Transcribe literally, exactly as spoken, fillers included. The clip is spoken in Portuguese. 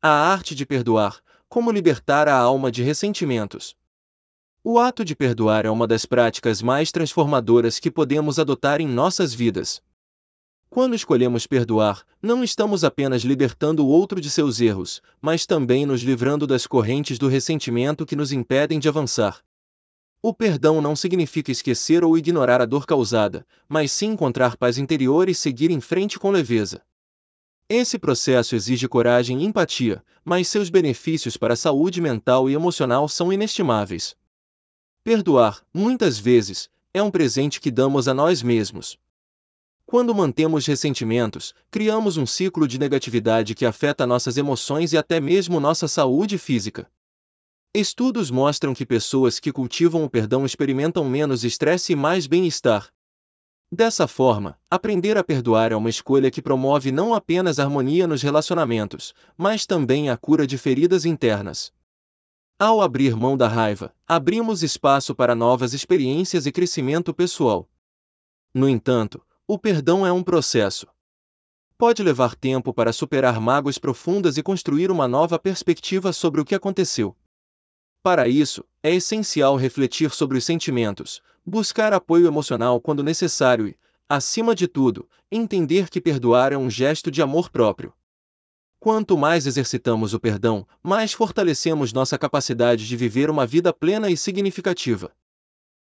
A arte de perdoar, como libertar a alma de ressentimentos. O ato de perdoar é uma das práticas mais transformadoras que podemos adotar em nossas vidas. Quando escolhemos perdoar, não estamos apenas libertando o outro de seus erros, mas também nos livrando das correntes do ressentimento que nos impedem de avançar. O perdão não significa esquecer ou ignorar a dor causada, mas sim encontrar paz interior e seguir em frente com leveza. Esse processo exige coragem e empatia, mas seus benefícios para a saúde mental e emocional são inestimáveis. Perdoar, muitas vezes, é um presente que damos a nós mesmos. Quando mantemos ressentimentos, criamos um ciclo de negatividade que afeta nossas emoções e até mesmo nossa saúde física. Estudos mostram que pessoas que cultivam o perdão experimentam menos estresse e mais bem-estar. Dessa forma, aprender a perdoar é uma escolha que promove não apenas harmonia nos relacionamentos, mas também a cura de feridas internas. Ao abrir mão da raiva, abrimos espaço para novas experiências e crescimento pessoal. No entanto, o perdão é um processo. Pode levar tempo para superar mágoas profundas e construir uma nova perspectiva sobre o que aconteceu. Para isso, é essencial refletir sobre os sentimentos, buscar apoio emocional quando necessário e, acima de tudo, entender que perdoar é um gesto de amor próprio. Quanto mais exercitamos o perdão, mais fortalecemos nossa capacidade de viver uma vida plena e significativa.